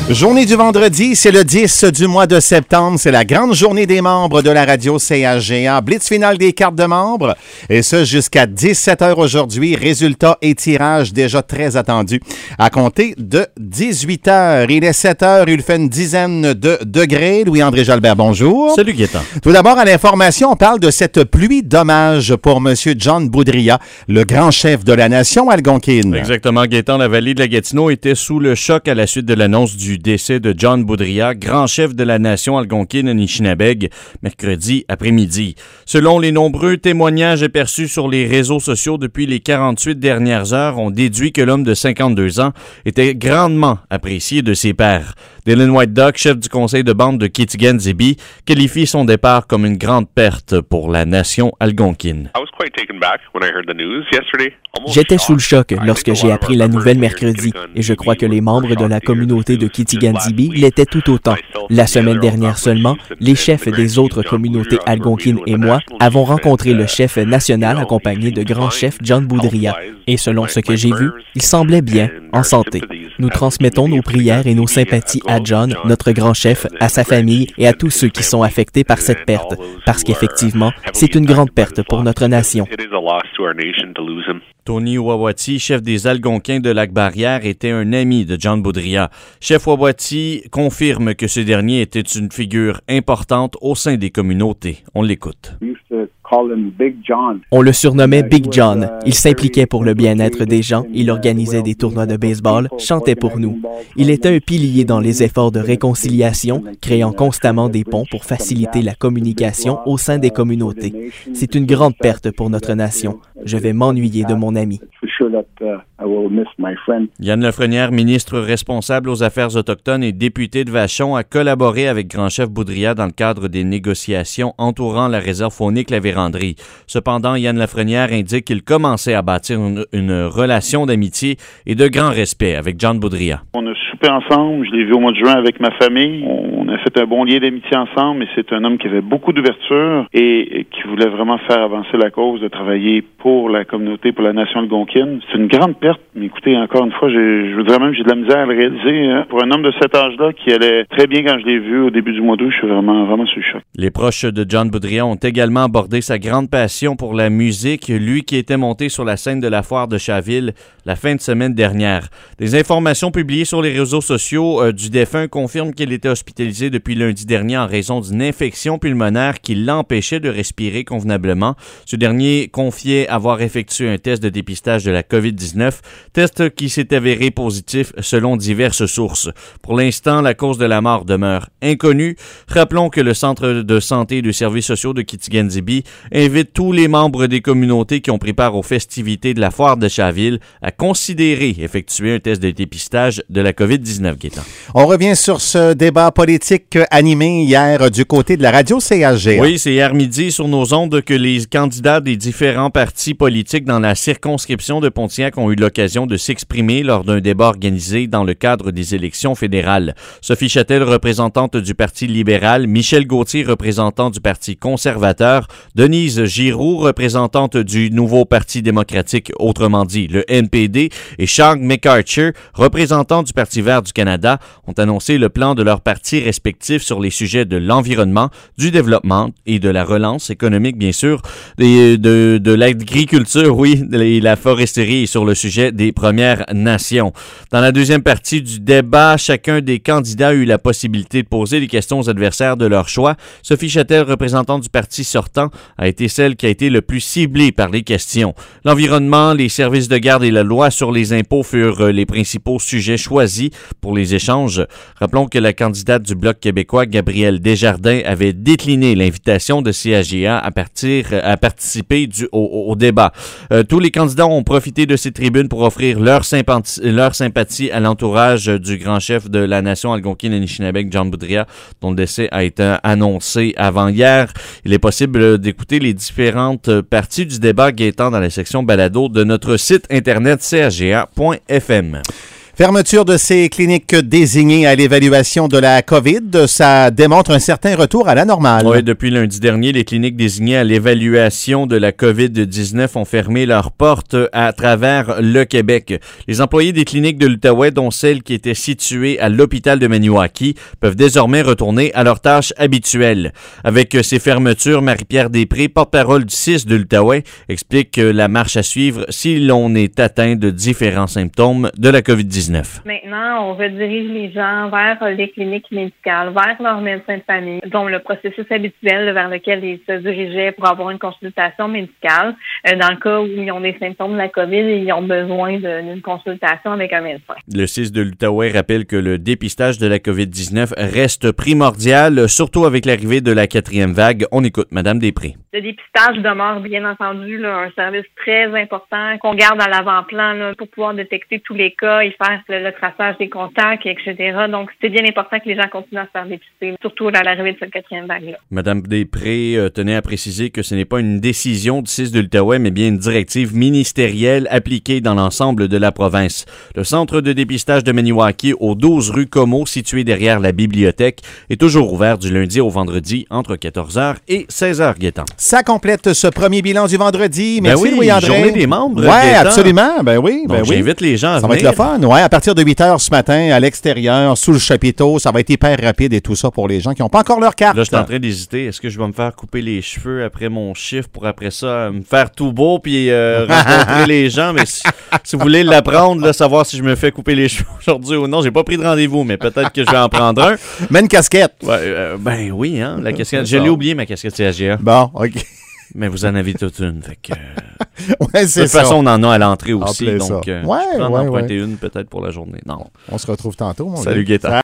Journée du vendredi, c'est le 10 du mois de septembre. C'est la grande journée des membres de la radio CHGA. Blitz finale des cartes de membres. Et ce, jusqu'à 17h aujourd'hui. Résultats et tirages déjà très attendus. À compter de 18h. Il est 7h. Il fait une dizaine de degrés. Louis-André Jalbert, bonjour. Salut, Gaétan. Tout d'abord, à l'information, on parle de cette pluie d'hommage pour M. John Boudria, le grand chef de la nation algonquine. Exactement, Gaétan. La vallée de la Gatineau était sous le choc à la suite de l'annonce du décès de John Boudria, grand chef de la nation algonquine Anishinabeg, mercredi après-midi. Selon les nombreux témoignages aperçus sur les réseaux sociaux depuis les 48 dernières heures, on déduit que l'homme de 52 ans était grandement apprécié de ses pairs. Dylan White Duck, chef du conseil de bande de Kitigan-Zibi, qualifie son départ comme une grande perte pour la nation algonquine. J'étais sous le choc lorsque j'ai appris la nouvelle mercredi et je crois que les membres de la communauté de Kitigan-Zibi l'étaient tout autant. La semaine dernière seulement, les chefs des autres communautés algonquines et moi avons rencontré le chef national accompagné de grand chef John Boudria. Et selon ce que j'ai vu, il semblait bien, en santé. Nous transmettons nos prières et nos sympathies à John, notre grand chef, à sa famille et à tous ceux qui sont affectés par cette perte, parce qu'effectivement, c'est une grande perte pour notre nation. Tony Wawati, chef des Algonquins de Lac-Barrière, était un ami de John Boudria. Chef Wawati confirme que ce dernier était une figure importante au sein des communautés. On l'écoute. On le surnommait Big John. Il s'impliquait pour le bien-être des gens, il organisait des tournois de baseball, chantait pour nous. Il était un pilier dans les efforts de réconciliation, créant constamment des ponts pour faciliter la communication au sein des communautés. C'est une grande perte pour notre nation. Je vais m'ennuyer de mon ami. Yann Lafrenière, ministre responsable aux Affaires autochtones et député de Vachon, a collaboré avec grand chef Boudria dans le cadre des négociations entourant la réserve faunique La Vérandrie. Cependant, Yann Lafrenière indique qu'il commençait à bâtir une relation d'amitié et de grand respect avec John Boudria. On a soupé ensemble, je l'ai vu au mois de juin avec ma famille. On a fait un bon lien d'amitié ensemble, mais c'est un homme qui avait beaucoup d'ouverture et qui voulait vraiment faire avancer la cause, de travailler pour la communauté, pour la nation algonquine. C'est une grande perte, mais écoutez, encore une fois, je vous dirais même que j'ai de la misère à le réaliser. Hein. Pour un homme de cet âge-là, qui allait très bien quand je l'ai vu au début du mois d'août, je suis vraiment sous le choc. Les proches de John Boudria ont également abordé sa grande passion pour la musique, lui qui était monté sur la scène de la foire de Chaville la fin de semaine dernière. Des informations publiées sur les réseaux sociaux du défunt confirment qu'il était hospitalisé depuis lundi dernier en raison d'une infection pulmonaire qui l'empêchait de respirer convenablement. Ce dernier confiait avoir effectué un test de dépistage de la COVID-19, test qui s'est avéré positif selon diverses sources. Pour l'instant, la cause de la mort demeure inconnue. Rappelons que le Centre de santé et de services sociaux de Kitigan-Zibi invite tous les membres des communautés qui ont pris part aux festivités de la foire de Chaville à considérer effectuer un test de dépistage de la COVID-19, Gaétan. On revient sur ce débat politique animé hier du côté de la radio CHGA. Oui, c'est hier midi sur nos ondes que les candidats des différents partis politiques dans la circonscription de Pontiac ont eu l'occasion de s'exprimer lors d'un débat organisé dans le cadre des élections fédérales. Sophie Châtel, représentante du Parti libéral, Michel Gauthier, représentant du Parti conservateur, Denise Giroux, représentante du Nouveau Parti démocratique, autrement dit le NPD, et Sean McArthur, représentant du Parti vert du Canada, ont annoncé le plan de leurs partis respectifs sur les sujets de l'environnement, du développement et de la relance économique, bien sûr, et de l'agriculture, oui, et la foresterie et sur le sujet des Premières Nations. Dans la deuxième partie du débat, chacun des candidats a eu la possibilité de poser des questions aux adversaires de leur choix. Sophie Châtel, représentante du parti sortant, a été celle qui a été le plus ciblée par les questions. L'environnement, les services de garde et la loi sur les impôts furent les principaux sujets choisis pour les échanges. Rappelons que la candidate du Bloc québécois, Gabrielle Desjardins, avait décliné l'invitation de CHGA à participer au débat. Tous les candidats ont profité de ces tribunes pour offrir leur sympathie à l'entourage du grand chef de la nation algonquine Anishinabeg, John Boudria, dont le décès a été annoncé avant hier. Il est possible d'écouter les différentes parties du débat, Gaétan, dans la section balado de notre site internet chga.fm. Fermeture de ces cliniques désignées à l'évaluation de la COVID, ça démontre un certain retour à la normale. Oui, depuis lundi dernier, les cliniques désignées à l'évaluation de la COVID-19 ont fermé leurs portes à travers le Québec. Les employés des cliniques de l'Outaouais, dont celle qui était située à l'hôpital de Maniwaki, peuvent désormais retourner à leurs tâches habituelles. Avec ces fermetures, Marie-Pierre Després, porte-parole du CIS de l'Outaouais, explique la marche à suivre si l'on est atteint de différents symptômes de la COVID-19. Maintenant, on redirige les gens vers les cliniques médicales, vers leur médecin de famille, dont le processus habituel vers lequel ils se dirigeaient pour avoir une consultation médicale. Dans le cas où ils ont des symptômes de la COVID et ils ont besoin d'une consultation avec un médecin. Le CIS de l'Outaouais rappelle que le dépistage de la COVID-19 reste primordial, surtout avec l'arrivée de la 4e vague. On écoute Mme Després. Le dépistage demeure bien entendu un service très important qu'on garde à l'avant-plan pour pouvoir détecter tous les cas et faire le traçage des contacts, etc. Donc, c'est bien important que les gens continuent à se faire dépister, surtout à l'arrivée de cette 4e vague-là. Mme Després tenait à préciser que ce n'est pas une décision du CIS de l'Outaouais, mais bien une directive ministérielle appliquée dans l'ensemble de la province. Le centre de dépistage de Maniwaki, au 12 rue Como, situé derrière la bibliothèque, est toujours ouvert du lundi au vendredi entre 14h et 16h, Gaétan. Ça complète ce premier bilan du vendredi. Merci, Louis-André. Journée des membres. Oui, absolument. Ben oui. J'invite les gens à venir. Ça va être le fun. Ouais, à partir de 8h ce matin, à l'extérieur, sous le chapiteau, ça va être hyper rapide et tout ça pour les gens qui n'ont pas encore leur carte. Là, je suis en train d'hésiter. Est-ce que je vais me faire couper les cheveux après mon chiffre pour après ça me faire tout beau puis rencontrer les gens? Mais si vous voulez l'apprendre, là, savoir si je me fais couper les cheveux aujourd'hui ou non, j'ai pas pris de rendez-vous, mais peut-être que je vais en prendre un. Mais une casquette. Ouais, ben oui, hein, la casquette. Je l'ai oublié, ma casquette CSGA. Bon, OK. Mais vous en avez toute une, fait que... ouais, c'est de toute façon, on en a à l'entrée aussi, donc je vais en emprunter une peut-être pour la journée. Non. On se retrouve tantôt, mon Salut, Gaétan.